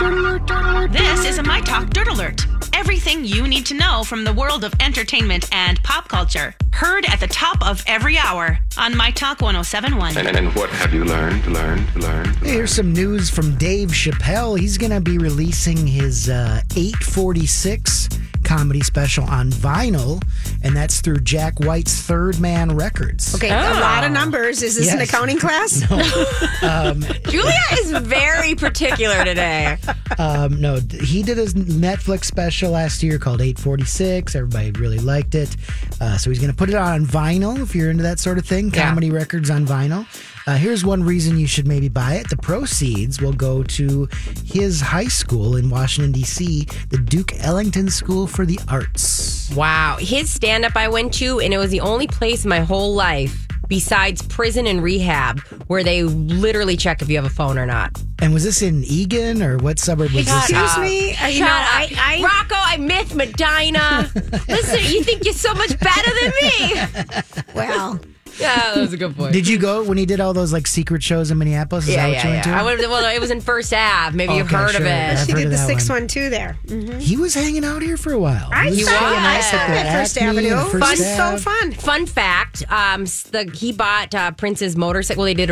This is a My Talk Dirt Alert. Everything you need to know from the world of entertainment and pop culture. Heard at the top of every hour on My Talk 107.1. And what have you learned? Here's some news from Dave Chappelle. He's going to be releasing his 846 comedy special on vinyl, and that's through Jack White's Third Man Records. Okay, a lot of numbers. Is this an accounting class? No. Julia is very particular today. No, he did his Netflix special last year called 846. Everybody really liked it. So he's going to put it on vinyl if you're into that sort of thing. Comedy records on vinyl. Here's one reason you should maybe buy it. The proceeds will go to his high school in Washington, D.C., the Duke Ellington School for the Arts. Wow. His stand-up I went to, and it was the only place in my whole life besides prison and rehab where they literally check if you have a phone or not. And was this in Eagan, or what suburb was this? Excuse me? Rocco, I miss Medina. Listen, you think you're so much better than me. Well... Yeah, that was a good point. Did you go when he did all those like secret shows in Minneapolis? Is that what you went to? Well, it was in First Ave. Maybe you've heard of it. She did the 612 there. Mm-hmm. He was hanging out here for a while. He was at First Avenue. So fun. Fun fact: he bought Prince's motorcycle. Well, they did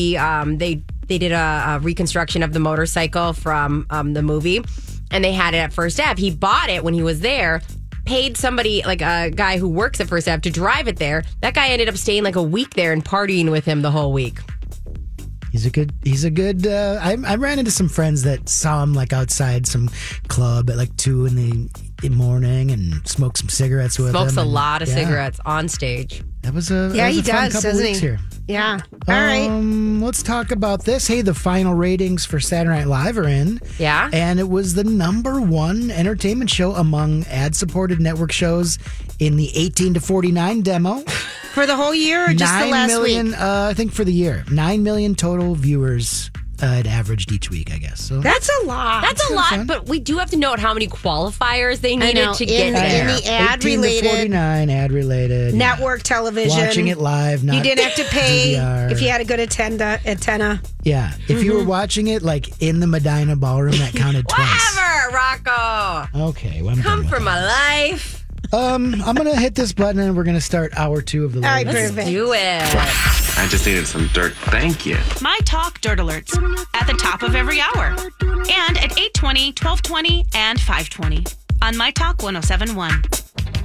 they did a reconstruction of the motorcycle from the movie, and they had it at First Ave. He bought it when he was there. Paid somebody, like a guy who works at First Ave, to drive it there. That guy ended up staying like a week there and partying with him the whole week. He's a good, I ran into some friends that saw him like outside some club at like 2 in the morning and smoked some cigarettes with him. Smokes a lot of cigarettes on stage. That was a fun couple weeks here. Yeah. All right. Let's talk about this. Hey, the final ratings for Saturday Night Live are in. Yeah. And it was the #1 entertainment show among ad-supported network shows in the 18 to 49 demo. For the whole year or just the last week? I think for the year. 9 million total viewers it averaged each week, I guess. So that's a lot. That's a lot, fun. But we do have to note how many qualifiers they needed to get there. In the ad-related. 18 to 49 ad-related. Network television. Watching it live, not you didn't have to pay DVR. if you had a good antenna. Yeah. If you were watching it like in the Medina Ballroom, that counted twice. Whatever, Rocco. Okay. Well, come for my life. I'm going to hit this button and we're going to start hour 2 of the All right, Let's do it. I just needed some dirt. Thank you. My Talk Dirt Alerts at the top of every hour. And at 8:20, 12:20, and 5:20 on My Talk 107.1.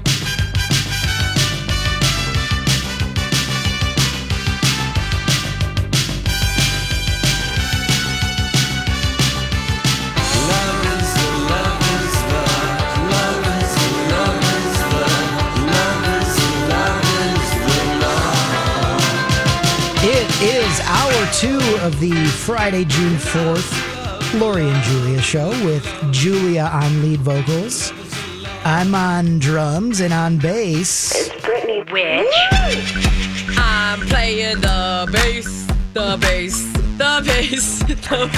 It is hour 2 of the Friday, June 4th, Lori and Julia show with Julia on lead vocals. I'm on drums and on bass. It's Brittany Which? I'm playing the bass, the bass, the bass, the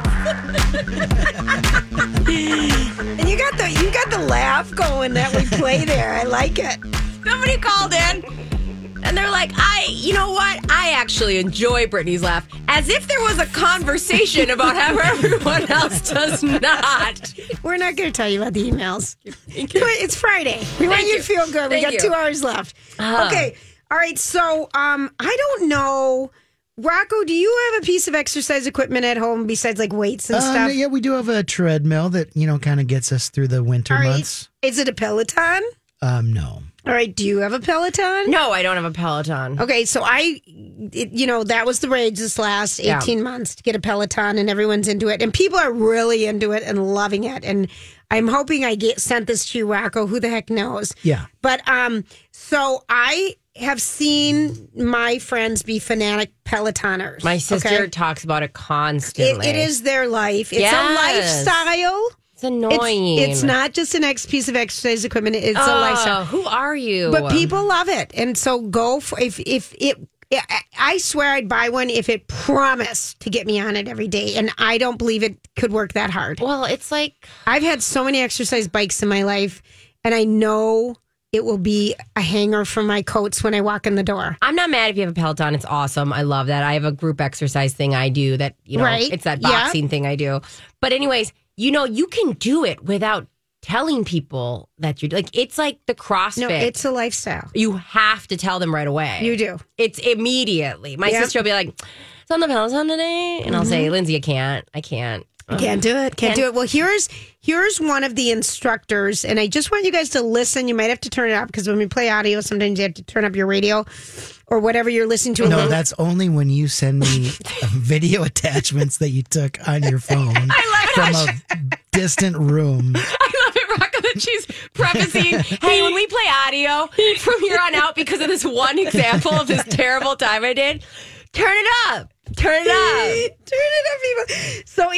bass. And you got the laugh going that we play there. I like it. Somebody called in. And they're like, you know what? I actually enjoy Brittany's laugh. As if there was a conversation about how everyone else does not. We're not going to tell you about the emails. It's Friday. We want you to feel good. We got 2 hours left. Okay. All right. So I don't know. Rocco, do you have a piece of exercise equipment at home besides like weights and stuff? Yeah, we do have a treadmill that, kind of gets us through the winter months. Is it a Peloton? No. All right. Do you have a Peloton? No, I don't have a Peloton. Okay. So that was the rage this last 18 months to get a Peloton, and everyone's into it. And people are really into it and loving it. And I'm hoping I sent this to you, Rocco. Who the heck knows? Yeah. But so I have seen my friends be fanatic Pelotoners. My sister talks about it constantly. It is their life. It's a lifestyle. It's annoying. It's not just an piece of exercise equipment. It's a lifestyle. Who are you? But people love it, and so go for if it. I swear I'd buy one if it promised to get me on it every day, and I don't believe it could work that hard. Well, it's like I've had so many exercise bikes in my life, and I know it will be a hanger for my coats when I walk in the door. I'm not mad if you have a Peloton. It's awesome. I love that. I have a group exercise thing I do that, it's that boxing thing I do. But anyways, you can do it without telling people that you're like, it's like the CrossFit. No, it's a lifestyle. You have to tell them right away. You do. It's immediately. My sister will be like, it's on the Peloton today. And I'll say, Lindsay, I can't. I can't do it. Can't do it. Well, here's one of the instructors, and I just want you guys to listen. You might have to turn it up because when we play audio, sometimes you have to turn up your radio or whatever you're listening to. No, that's only when you send me video attachments that you took on your phone from a distant room. I love it, Rocco, that she's prefacing, hey, when we play audio from here on out because of this one example of this terrible time I did, turn it up. Turn it up. Turn it up, people. So,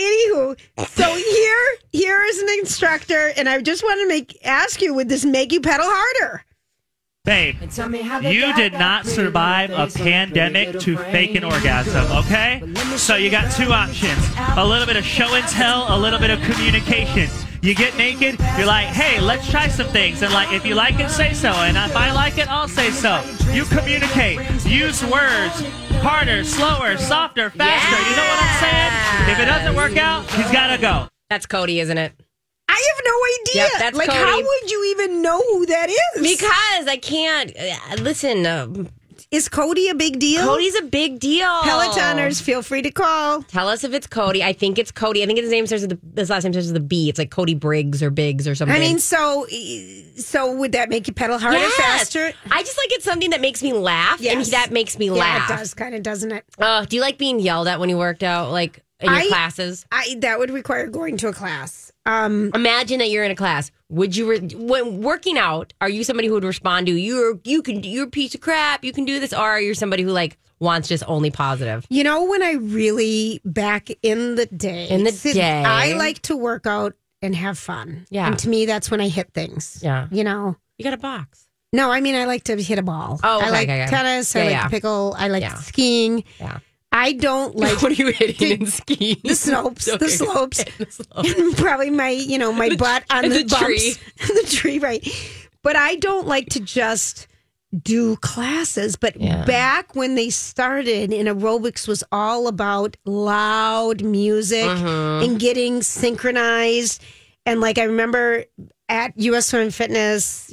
anywho, here is an instructor, and I just want to ask you, would this make you pedal harder? Babe, you did not survive a pandemic to fake an orgasm, okay? So you got two options. A little bit of show and tell, a little bit of communication. You get naked, you're like, hey, let's try some things. And like, if you like it, say so. And if I like it, I'll say so. You communicate. Use words. Harder, slower, softer, faster. You know what I'm saying? If it doesn't work out, he's got to go. That's Cody, isn't it? I have no idea. Yep, that's Cody. How would you even know who that is? Because I can't. Listen. Is Cody a big deal? Cody's a big deal. Pelotoners, feel free to call. Tell us if it's Cody. I think it's Cody. I think his last name starts with a B. It's like Cody Briggs or Biggs or something. I mean, so would that make you pedal harder, faster? I just like it's something that makes me laugh, and that makes me laugh. Yeah, it does, kind of, doesn't it? Do you like being yelled at when you worked out, like in your classes? That would require going to a class. Imagine that you're in a class. Would you, when working out, are you somebody who would respond to you're a piece of crap, you can do this, or are you somebody who like wants just only positive? You know, when I really back in the day, I like to work out and have fun. Yeah, and to me, that's when I hit things. Yeah, you know, you got a box. No, I mean I like to hit a ball. Oh, okay, I like tennis. I like to pickle. I like skiing. Yeah. I don't like. What are you hitting in skiing? The slopes, the slopes, and probably my butt on the tree, the tree, right? But I don't like to just do classes. But back when they started, and aerobics was all about loud music and getting synchronized, and like I remember at US Swim Fitness,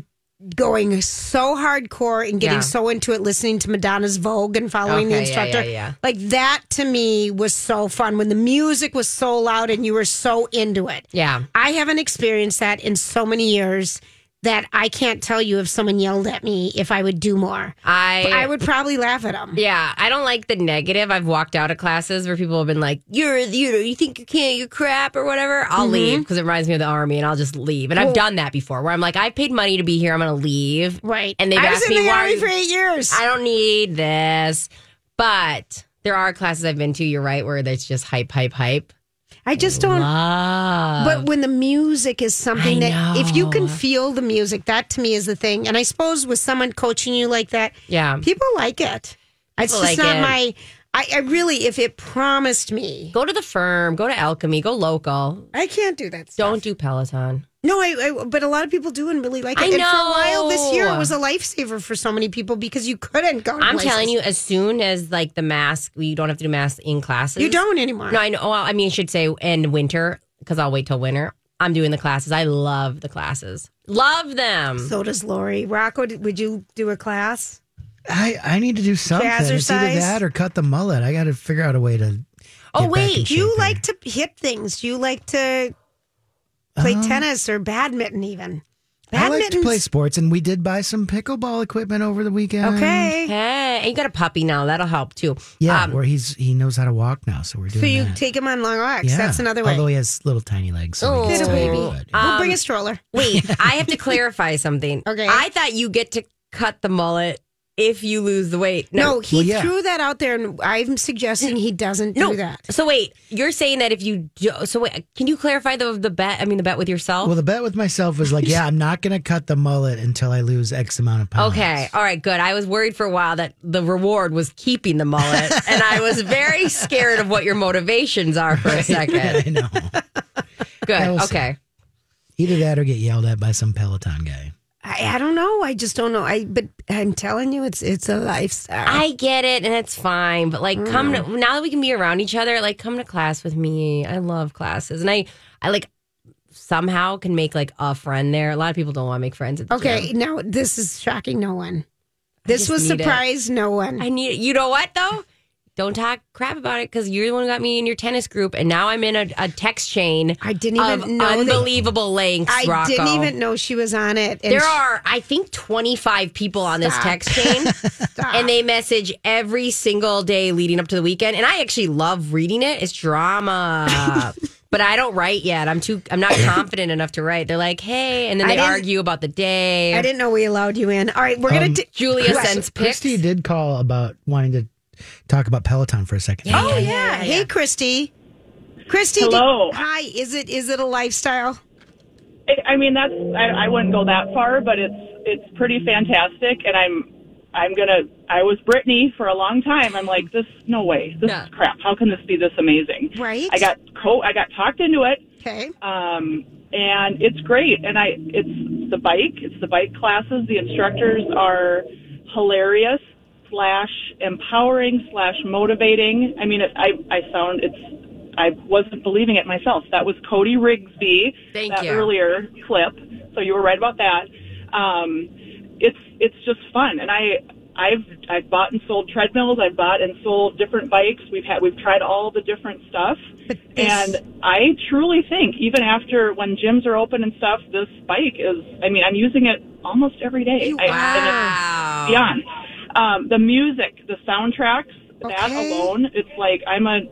going so hardcore and getting so into it, listening to Madonna's Vogue and following the instructor. Like that to me was so fun when the music was so loud and you were so into it. Yeah. I haven't experienced that in so many years that I can't tell you if someone yelled at me if I would do more. I would probably laugh at them. Yeah, I don't like the negative. I've walked out of classes where people have been like, you think you can't, you're crap or whatever. I'll leave because it reminds me of the Army and I'll just leave. And I've done that before where I'm like, I paid money to be here. I'm going to leave. Right. And they've asked me, why? I was in the Army for 8 years. I don't need this. But there are classes I've been to, you're right, where there's just hype. I just don't. But when the music is something that, if you can feel the music, that to me is the thing. And I suppose with someone coaching you like that, people like it. It's just not my. I really, if it promised me, go to the Firm, go to Alchemy, go local. I can't do that stuff. Don't do Peloton. No, but a lot of people do and really like it. I know. And for a while this year, it was a lifesaver for so many people because you couldn't go to I'm places. telling you, as soon as like the mask, you don't have to do masks in classes. You don't anymore. No, I know. Well, I mean, I should say in winter because I'll wait till winter. I'm doing the classes. I love the classes. Love them. So does Lori. Rocco, would you do a class? I need to do something. Jazzercise? It's either that or cut the mullet. I got to figure out a way to. Oh, wait. Do you like to hit things? Do you like to play tennis or badminton even? I like to play sports, and we did buy some pickleball equipment over the weekend. Okay. Hey, and you got a puppy now. That'll help too. Yeah, where he knows how to walk now, so we're doing So you that. take him on long walks. Yeah. That's another way. Although he has little tiny legs. So little baby. We'll bring a Um, stroller. Wait, I have to clarify something. Okay. I thought you get to cut the mullet if you lose the weight. No, he threw that out there, and I'm suggesting he doesn't do that. So wait, you're saying that if you do, so wait, can you clarify the bet? I mean, the bet with yourself? Well, the bet with myself was like, I'm not going to cut the mullet until I lose X amount of pounds. Okay. All right, good. I was worried for a while that the reward was keeping the mullet, and I was very scared of what your motivations are for a second. I know. Good. Okay. Either that or get yelled at by some Peloton guy. I don't know. I just don't know. But I'm telling you, it's a lifestyle. I get it, and it's fine. But like, now that we can be around each other, like, come to class with me. I love classes, and I like somehow can make like a friend there. A lot of people don't want to make friends at the gym. Now this is shocking no one. This was surprise no one. I need it. You know what though? Don't talk crap about it because you're the one who got me in your tennis group, and now I'm in a text chain. I didn't even know unbelievable lengths. I didn't even know she was on it. And there are, I think, 25 people on this text chain, and they message every single day leading up to the weekend. And I actually love reading it. It's drama. But I don't write yet. I'm not confident enough to write. They're like, hey, and then they argue about the day. I didn't know we allowed you in. All right, we're gonna. Julia sends pics. Christy did call about wanting to talk about Peloton for a second. Yeah. Hey, Christy. Christy. Hello. Hi. Is it a lifestyle? I mean, I wouldn't go that far, but it's pretty fantastic, and I was Brittany for a long time. I'm like, no way. This is crap. How can this be this amazing? Right. I got talked into it. Okay. And it's great. And it's the bike classes. The instructors are hilarious / empowering / motivating. I mean, I wasn't believing it myself. That was Cody Rigsby. Thank you. Earlier clip. So you were right about that. It's just fun. And I've bought and sold treadmills. I've bought and sold different bikes. We've tried all the different stuff. And I truly think even after when gyms are open and stuff, this bike is, I'm using it almost every day. Wow. And it's beyond. The music, the soundtracks, that alone, it's like I'm a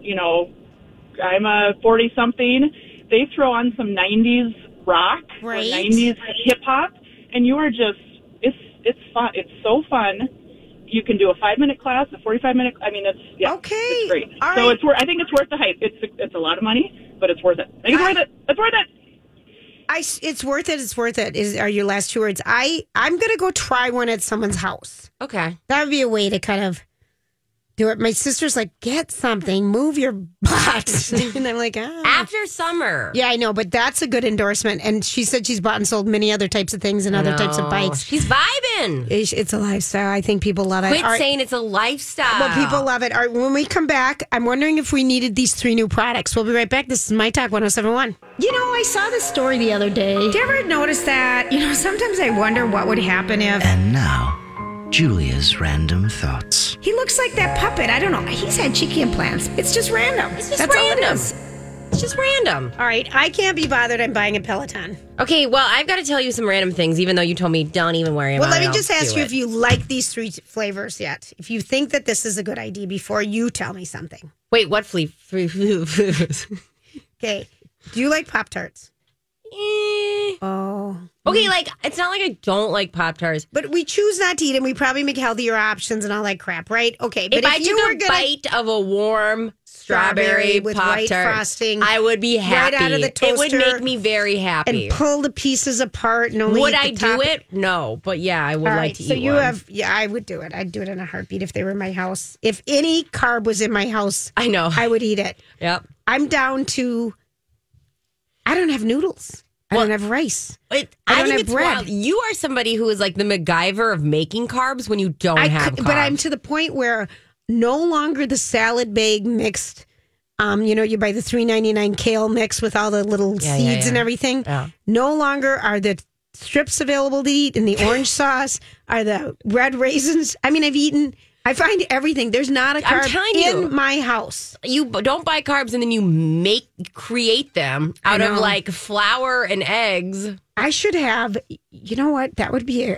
40-something. They throw on some 90s rock or 90s hip-hop, and you are just, it's fun. It's so fun. You can do a 5-minute class, a 45-minute. It's great. All so right. I think it's worth the hype. It's a lot of money, but it's worth it. I think it's worth it. It's worth it. It's worth it. It's worth it. Are your last 2 words? I'm gonna go try one at someone's house. Okay, that would be a way to kind of do it. My sister's like, get something, move your butt, and I'm like, after summer. Yeah, I know, but that's a good endorsement. And she said she's bought and sold many other types of things and other types of bikes. She's vibing. It's a lifestyle. I think people love it. Quit saying it's a lifestyle. Well, people love it. All right, when we come back, I'm wondering if we needed these 3 new products. We'll be right back. This is My Talk 107.1. I saw this story the other day. Did you ever notice that? Sometimes I wonder what would happen if... And now, Julia's random thoughts. He looks like that puppet. I don't know. He's had cheeky implants. It's just random. It's just That's random. all it is. It's just random. All right, I can't be bothered. I'm buying a Peloton. Okay, well, I've got to tell you some random things, even though you told me don't even worry about it. Well, let me just ask you if you like these 3 flavors yet. If you think that this is a good idea before you tell me something. Wait, what flavors? Okay. Do you like Pop-Tarts? Oh. Okay, it's not like I don't like Pop-Tarts. But we choose not to eat them. We probably make healthier options and all that crap, right? Okay. But if I took a bite of a warm strawberry with Pop-Tart, white frosting, I would be happy. Right out of the toaster, it would make me very happy. And pull the pieces apart and only would eat I the top. Do it? No, but yeah, I would like to eat so you one. I would do it. I'd do it in a heartbeat if they were in my house. If any carb was in my house, I know I would eat it. Yep. I'm down to. I don't have noodles. I don't have rice. I don't have bread. Wild. You are somebody who is like the MacGyver of making carbs when you don't have carbs. But I'm to the point where no longer the salad bag mixed. You buy the $3.99 kale mix with all the little seeds and everything. Yeah. No longer are the strips available to eat, and the orange sauce are the red raisins. I find everything. There's not a carb in my house. You don't buy carbs and then you create them out of like flour and eggs. I should have, you know what? That would be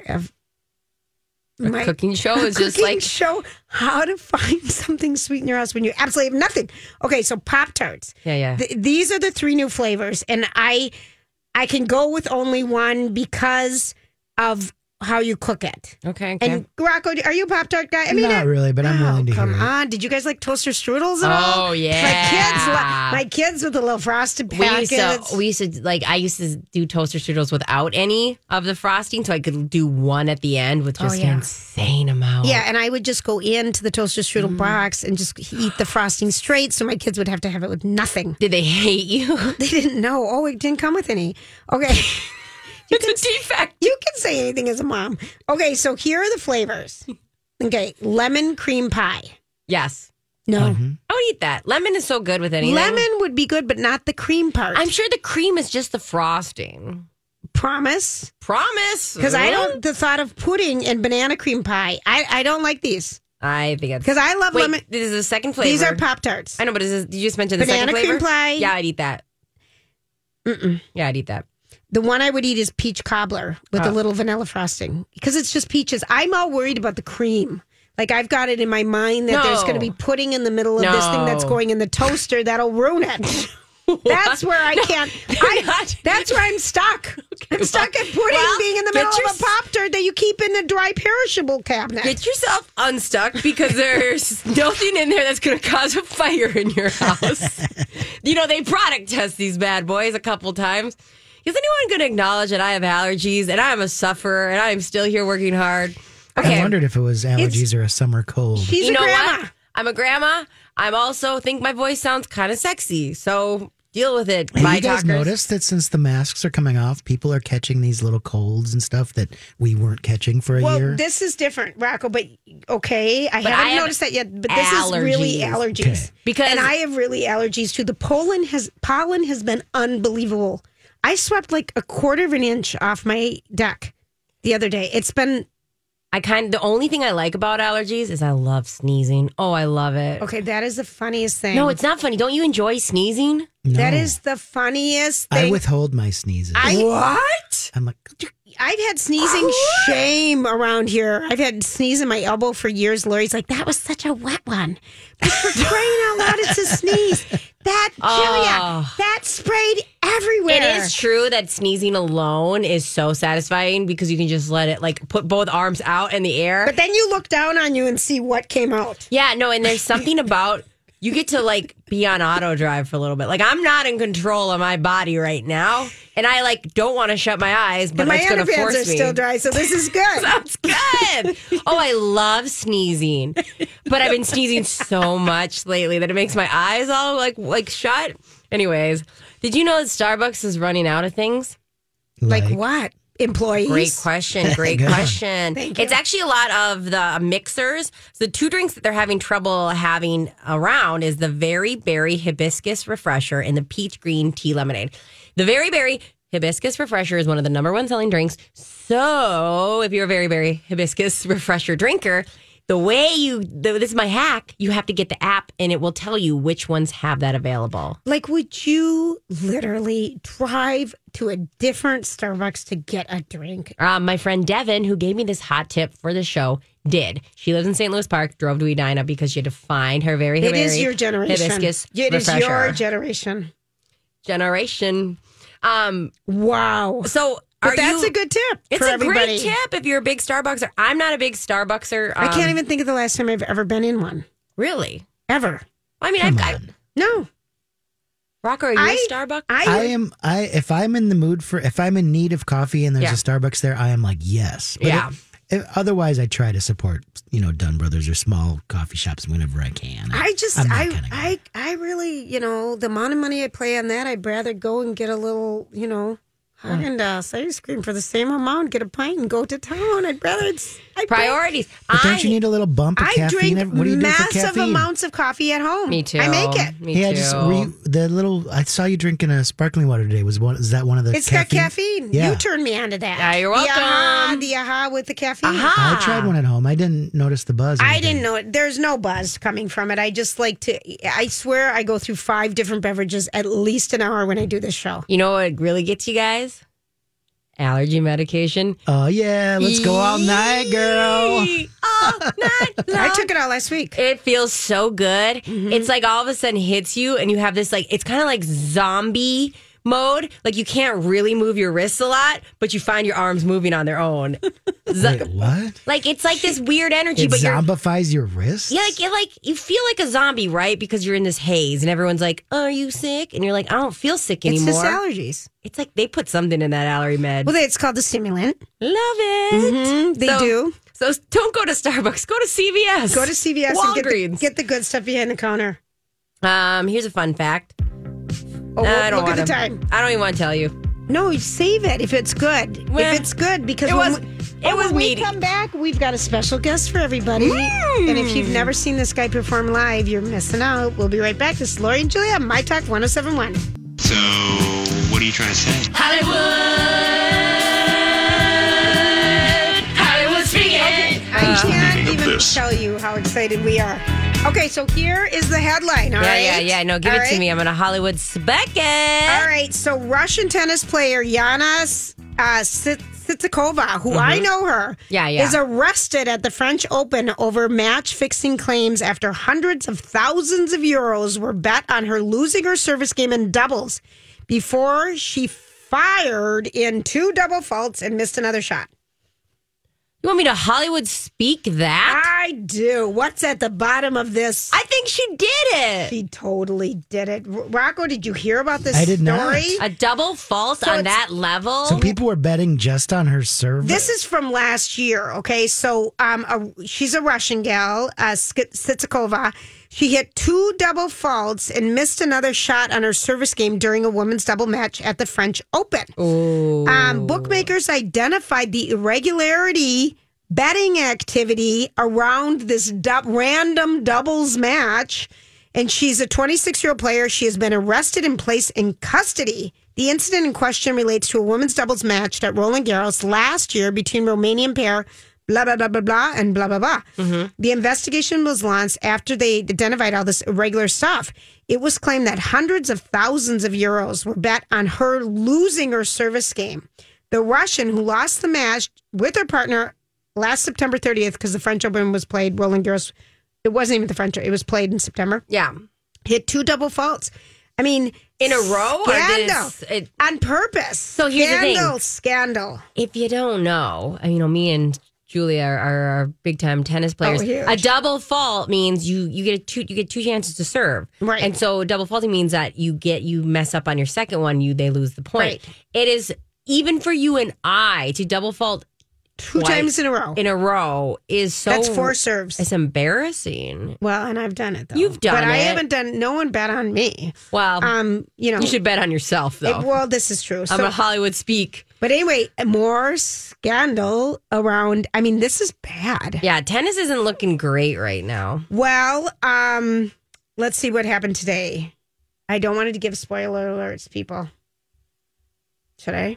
my cooking show is just like show how to find something sweet in your house when you absolutely have nothing. Okay, so Pop-Tarts. Yeah. These are the 3 new flavors, and I can go with only one because of how you cook it. Okay. And Rocco, are you a Pop-Tart guy? Not really, but I'm willing to hear it. Come on. Did you guys like toaster strudels at all? Oh, yeah. My kids with the little frosted packets. We used to I used to do toaster strudels without any of the frosting, so I could do one at the end with just an insane amount. Yeah, and I would just go into the toaster strudel box and just eat the frosting straight, so my kids would have to have it with nothing. Did they hate you? They didn't know. Oh, it didn't come with any. Okay. It's a defect. You can say anything as a mom. Okay, so here are the flavors. Okay, lemon cream pie. Yes. No. I would eat that. Lemon is so good with anything. Lemon would be good, but not the cream part. I'm sure the cream is just the frosting. Promise? Promise. Because I don't, the thought of pudding and banana cream pie, I don't like these. I think it's... Because I love lemon. This is the second flavor. These are Pop-Tarts. I know, but you just mentioned the banana second flavor? cream pie. Yeah, I'd eat that. Yeah, I'd eat that. The one I would eat is peach cobbler with a little vanilla frosting. Because it's just peaches. I'm all worried about the cream. Like, I've got it in my mind that there's going to be pudding in the middle of this thing that's going in the toaster that'll ruin it. That's where I can't. That's where I'm stuck. Okay, I'm stuck at pudding being in the middle of a Pop-Tart that you keep in the dry perishable cabinet. Get yourself unstuck because there's nothing in there that's going to cause a fire in your house. You know, they product test these bad boys a couple times. Is anyone going to acknowledge that I have allergies and I am a sufferer and I am still here working hard? Okay. I wondered if it was allergies or a summer cold. She's a grandma. What? I'm a grandma. I'm also think my voice sounds kind of sexy. So deal with it. Have you guys noticed that since the masks are coming off, people are catching these little colds and stuff that we weren't catching for a year? Well, this is different, Rocco, but okay. I haven't noticed that yet, but this is really allergies. Okay. Because, and I have really allergies too. The pollen has been unbelievable. I swept like a quarter of an inch off my deck the other day. It's been... the only thing I like about allergies is I love sneezing. Oh, I love it. Okay, that is the funniest thing. No, it's not funny. Don't you enjoy sneezing? No. That is the funniest thing. I withhold my sneezes. What? I'm like... I've had sneezing shame around here. I've had sneeze in my elbow for years. Lori's like, that was such a wet one. But for crying out loud, it's a sneeze. That sprayed everywhere. It is true that sneezing alone is so satisfying because you can just let it, like, put both arms out in the air. But then you look down on you and see what came out. Yeah, no, and there's something about... You get to, like, be on auto drive for a little bit. Like, I'm not in control of my body right now. And I, like, don't want to shut my eyes, but it's going to force me. My underpants are still dry, so this is good. Sounds good. Oh, I love sneezing. But I've been sneezing so much lately that it makes my eyes all, like shut. Anyways, did you know that Starbucks is running out of things? Like what? Employees? Great question. Thank you. It's actually a lot of the mixers. So the two drinks that they're having trouble having around is the Very Berry Hibiscus Refresher and the Peach Green Tea Lemonade. The Very Berry Hibiscus Refresher is one of the number one selling drinks. So if you're a Very Berry Hibiscus Refresher drinker, this is my hack. You have to get the app and it will tell you which ones have that available. Like, would you literally drive to a different Starbucks to get a drink? My friend Devin, who gave me this hot tip for the show, did. She lives in St. Louis Park, drove to Edina because she had to find her Very Berry It is your generation. Hibiscus It Refresher. is your generation. Wow. So... But that's a good tip for everybody. It's a great tip if you're a big Starbuckser. I'm not a big Starbuckser. I can't even think of the last time I've ever been in one. Really? Ever. I mean, no. Rocker, are you a Starbucks? If I'm in the mood if I'm in need of coffee and there's a Starbucks there, I am like, yes. But otherwise, I try to support, Dunn Brothers or small coffee shops whenever I can. I really, the amount of money I pay on that, I'd rather go and get a little, Häagen-Dazs ice cream for the same amount, get a pint and go to town. I'd rather priorities. But don't you need a little bump of caffeine? I drink what do you do for massive caffeine? amounts of coffee at home. Me too. I make it. Me too. I saw you drinking a sparkling water today. Is that one of the It's caffeine? got caffeine. Yeah. You turned me onto that. Yeah, you're welcome. The AHA with the caffeine. I tried one at home. I didn't notice the buzz. I didn't know it. There's no buzz coming from it. I just like to, I swear I go through 5 different beverages at least an hour when I do this show. You know what really gets you guys? Allergy medication. Oh, yeah. Let's go all night, girl. All night long. I took it all last week. It feels so good. Mm-hmm. It's like all of a sudden hits you and you have this it's kind of like zombie mode. Like you can't really move your wrists a lot, but you find your arms moving on their own. Wait, what? Like it's like this weird energy, It but zombifies your wrists? Yeah, you feel like a zombie, right? Because you're in this haze and everyone's like, "Oh, are you sick?" And you're like, "I don't feel sick anymore." It's just allergies. It's like they put something in that allergy med. Well, it's called the stimulant. Love it. Mm-hmm, they do. So don't go to Starbucks. Go to CVS. Go to CVS Walgreens. and get the good stuff behind the counter. Here's a fun fact. Oh, look at the time. I don't even want to tell you. No, save it if it's good. Well, if it's good, because it was when we meaty. come back, we've got a special guest for everybody. And if you've never seen this guy perform live, you're missing out. We'll be right back. This is Lori and Julia on My Talk 107.1. So, what are you trying to say? Hollywood speaking. I can't even tell you how excited we are. Okay, so here is the headline, all right? Yeah. No, give it to me. I'm going to Hollywood spec it. All right, so Russian tennis player Yana Sitsikova, who I know her, is arrested at the French Open over match-fixing claims after hundreds of thousands of euros were bet on her losing her service game in doubles before she fired in 2 double faults and missed another shot. You want me to Hollywood speak that? I do. What's at the bottom of this? I think she did it. She totally did it. Rocco, did you hear about this I did story? not. A double false on that level? So people were betting just on her service. This is from last year, okay? So she's a Russian gal, Sitsikova. She hit 2 double faults and missed another shot on her service game during a women's double match at the French Open. Bookmakers identified the irregularity betting activity around this random doubles match, and she's a 26-year-old player. She has been arrested and placed in custody. The incident in question relates to a women's doubles match at Roland Garros last year between Romanian pair blah, blah, blah, blah, blah, and blah, blah, blah. Mm-hmm. The investigation was launched after they identified all this irregular stuff. It was claimed that hundreds of thousands of euros were bet on her losing her service game. The Russian, who lost the match with her partner last September 30th, because the French Open was played, Roland Garros, it wasn't even the French Open, it was played in September. Yeah. Hit 2 double faults. I mean, in a row? Scandal. On purpose. So here's the thing. Scandal. If you don't know, me and Julia are big time tennis players. A double fault means you get two chances to serve, right? And so double faulting means that you mess up on your second one, they lose the point. Right. It is even for you and I to double fault 2 times in a row. Is so that's 4 serves. It's embarrassing. Well, and I've done it though. You've done but it, I haven't done. No one bet on me. Well, you should bet on yourself though. This is true. I'm a Hollywood speak. But anyway, more scandal around. I mean, this is bad. Yeah, tennis isn't looking great right now. Well, let's see what happened today. I don't want to give spoiler alerts, people. Should I?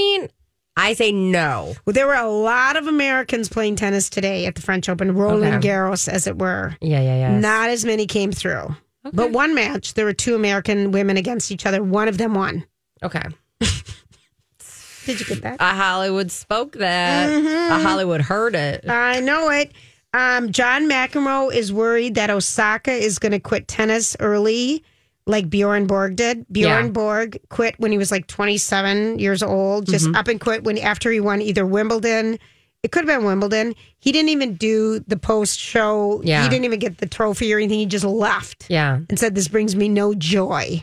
I say no. Well, there were a lot of Americans playing tennis today at the French Open, Roland Garros, as it were. Yeah. Not as many came through. Okay. But one match, there were 2 American women against each other. One of them won. Okay. Did you get that? A Hollywood spoke that. Mm-hmm. A Hollywood heard it. I know it. John McEnroe is worried that Osaka is going to quit tennis early, like Bjorn Borg did. Bjorn Borg quit when he was like 27 years old, just up and quit after he won either Wimbledon. It could have been Wimbledon. He didn't even do the post show. Yeah. He didn't even get the trophy or anything. He just left. Yeah. And said, this brings me no joy.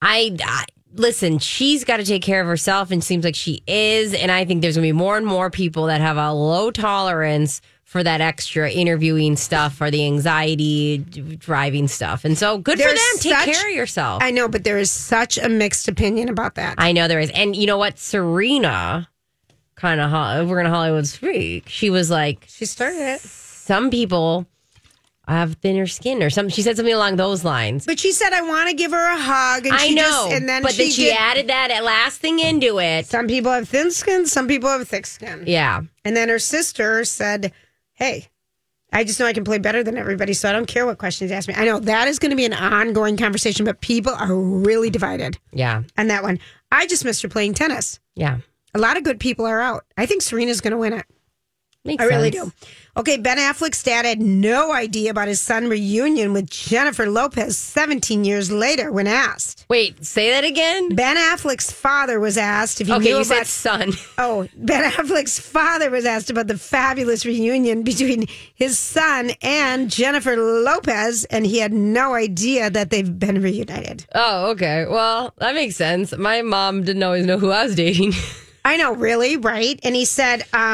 Listen, she's got to take care of herself, and seems like she is. And I think there's going to be more and more people that have a low tolerance for that extra interviewing stuff or the anxiety driving stuff. And so good for them. Take care of yourself. I know, but there is such a mixed opinion about that. I know there is. And you know what? Serena, we're going to Hollywood speak. She was like, she started it. Some people have thinner skin or something. She said something along those lines. But she said, I want to give her a hug. And I know. Then she added that last thing into it. Some people have thin skin. Some people have thick skin. Yeah. And then her sister said, hey, I just know I can play better than everybody, so I don't care what questions you ask me. I know that is going to be an ongoing conversation, but people are really divided. Yeah. On that one. I just missed her playing tennis. Yeah. A lot of good people are out. I think Serena's going to win it. Makes sense. I really do. Okay, Ben Affleck's dad had no idea about his son reunion with Jennifer Lopez 17 years later when asked. Wait, say that again? Ben Affleck's father was asked if he knew about... said son. Oh, Ben Affleck's father was asked about the fabulous reunion between his son and Jennifer Lopez, and he had no idea that they've been reunited. Oh, okay. Well, that makes sense. My mom didn't always know who I was dating. I know, really, right? And he said... and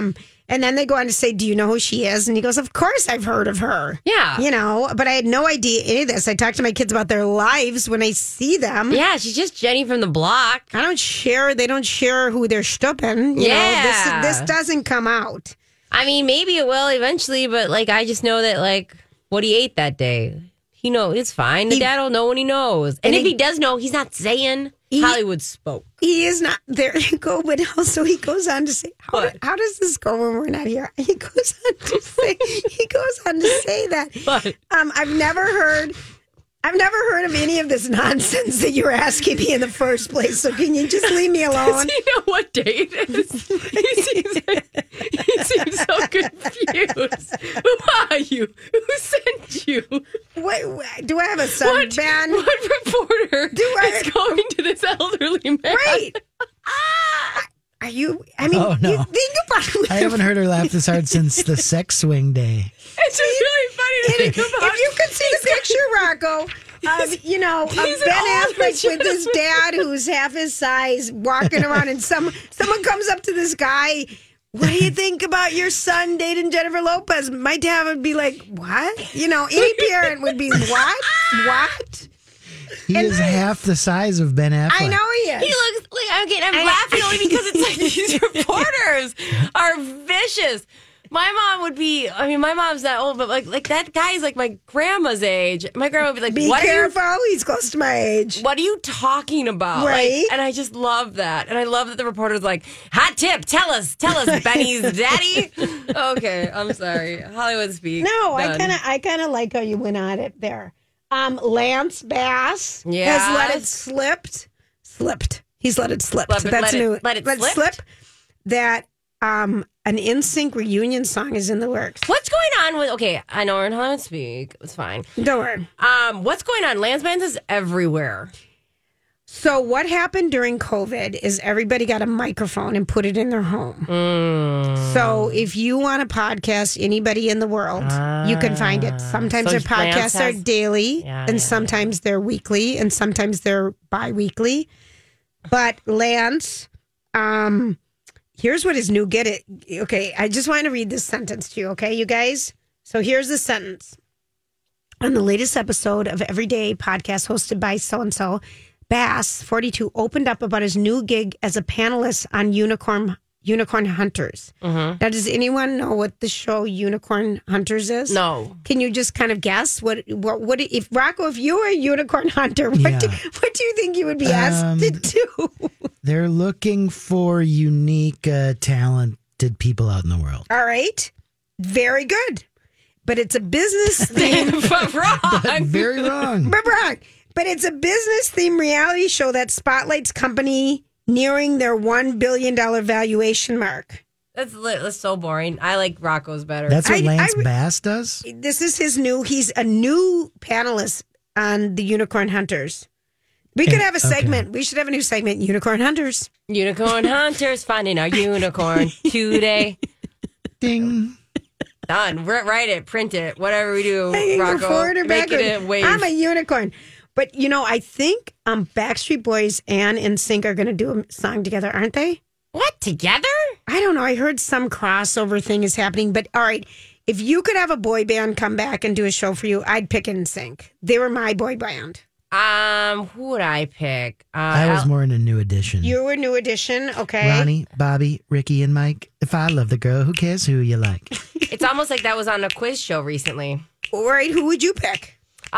And then they go on to say, do you know who she is? And he goes, of course I've heard of her. Yeah. But I had no idea any of this. I talk to my kids about their lives when I see them. Yeah, she's just Jenny from the block. They don't share who they're stupping. This doesn't come out. I mean, maybe it will eventually, but I just know that what he ate that day. He knows it's fine. The dad will know when he knows. And if he does know, he's not saying Hollywood spoke. He is not. There you go. But also he goes on to say, how does this go when we're not here? He goes on to say that. What? I've never heard of any of this nonsense that you were asking me in the first place. So can you just leave me alone? Does he know what day it is? He seems so confused. Who are you? Who sent you? What do I have a sunban? What reporter is going to this elderly man? Right. Are you? I mean, oh, no. You think about it. I haven't heard her laugh this hard since the sex swing day. It's just really funny to think about. If you could see the picture, Rocco, of Ben Affleck with his dad, who's half his size, walking around, and someone comes up to this guy. What do you think about your son dating Jennifer Lopez? My dad would be like, what? Any parent would be, what? What? He is half the size of Ben Affleck. I know he is. He looks like I'm laughing only because it's these reporters are vicious. My mom would be. I mean, my mom's not old, but like that guy's like my grandma's age. My grandma would be like, "Be careful, he's close to my age." What are you talking about? Right? And I just love that, and I love that the reporter's like, "Hot tip, tell us, Benny's daddy." Okay, I'm sorry, Hollywood speak. No, done. I kind of like how you went on it there. Lance Bass has let it slipped. He's let it slip. That's new. Let it slip. That an NSYNC reunion song is in the works. What's going on with? Okay, I know we're in Hollywood speak. It's fine. Don't worry. What's going on? Lance Bass is everywhere. So what happened during COVID is everybody got a microphone and put it in their home. So if you want to podcast anybody in the world, you can find it. Sometimes their podcasts are daily, and sometimes they're weekly, and sometimes they're bi-weekly. But Lance, here's what his new get it. Okay, I just want to read this sentence to you, okay, you guys? So here's the sentence. On the latest episode of Everyday Podcast hosted by so-and-so, Bass, 42, opened up about his new gig as a panelist on Unicorn Hunters. Now, does anyone know what the show Unicorn Hunters is? No. Can you just kind of guess what if Rocco, if you were a unicorn hunter, what do you think you would be asked to do? They're looking for unique, talented people out in the world. All right. Very good. But it's a business theme. But wrong. But very wrong. But wrong. But it's a business theme reality show that spotlights company nearing their $1 billion valuation mark. That's so boring. I like Rocco's better. That's what Lance Bass does? This is he's a new panelist on the Unicorn Hunters. We could have a segment. Okay. We should have a new segment, Unicorn Hunters. Unicorn Hunters finding our unicorn today. Ding. Done. Write it, print it, whatever we do, Rocco. Forward or make backward. it a wave. I'm a unicorn. But, I think Backstreet Boys and NSYNC are going to do a song together, aren't they? What, together? I don't know. I heard some crossover thing is happening. But, all right, if you could have a boy band come back and do a show for you, I'd pick NSYNC. They were my boy band. Who would I pick? I was more in a New Edition. You were New Edition, okay. Ronnie, Bobby, Ricky, and Mike. If I love the girl, who cares who you like? It's almost like that was on a quiz show recently. All right, who would you pick?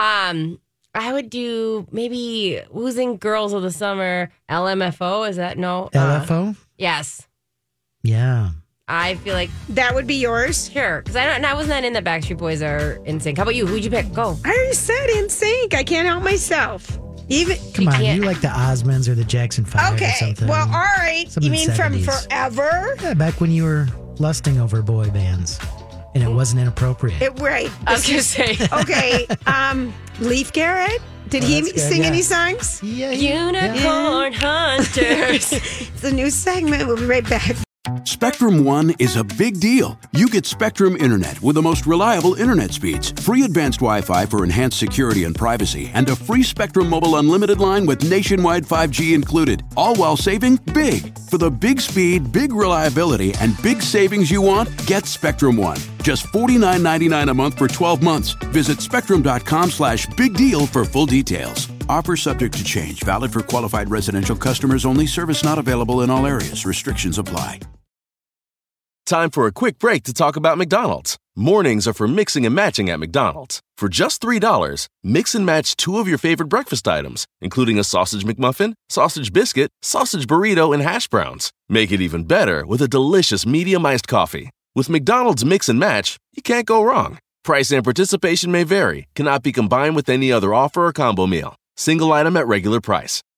I would do maybe Woozing Girls of the Summer. LMFO, is that no? LFO? Yes. Yeah. I feel like that would be yours. Sure, because I was not in the Backstreet Boys or NSYNC. How about you? Who'd you pick? Go. I already said NSYNC. I can't help myself. Come on, you like the Osmonds or the Jackson 5 or something. Well, all right. Something you mean 70s. From forever? Yeah, back when you were lusting over boy bands and it wasn't inappropriate. Right. I was going to say. Okay. Leif Garrett? Did he sing any songs? Yeah. Unicorn Hunters. It's a new segment. We'll be right back. Spectrum One is a big deal. You get Spectrum Internet with the most reliable internet speeds, free advanced Wi-Fi for enhanced security and privacy, and a free Spectrum Mobile Unlimited line with nationwide 5G included, all while saving big. For the big speed, big reliability, and big savings you want, get Spectrum One. Just $49.99 a month for 12 months. Visit spectrum.com/big deal for full details. Offer subject to change. Valid for qualified residential customers only. Service not available in all areas. Restrictions apply. Time for a quick break to talk about McDonald's. Mornings are for mixing and matching at McDonald's. For just $3, mix and match 2 of your favorite breakfast items, including a sausage McMuffin, sausage biscuit, sausage burrito, and hash browns. Make it even better with a delicious medium iced coffee. With McDonald's Mix and Match, you can't go wrong. Price and participation may vary. Cannot be combined with any other offer or combo meal. Single item at regular price.